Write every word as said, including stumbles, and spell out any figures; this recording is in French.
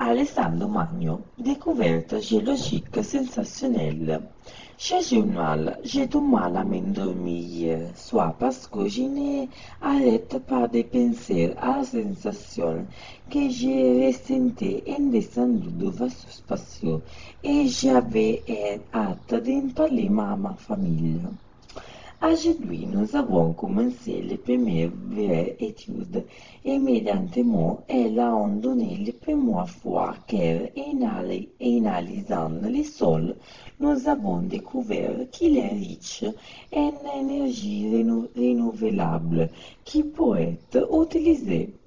Alessandro Magno, découverte géologique sensationnelle. Chez Journal, j'ai du mal à m'endormir, soit parce que je n'ai arrête pas de penser à la sensation que j'ai ressentie en descendant du vaisseau spatial et j'avais hâte d'en parler à ma famille. Aujourd'hui, nous avons commencé les premières vraies études et médiatiquement, elles ont donné les premières fois qu'en analysant le sol, nous avons découvert qu'il est riche en énergie renou- renouvelable qui peut être utilisée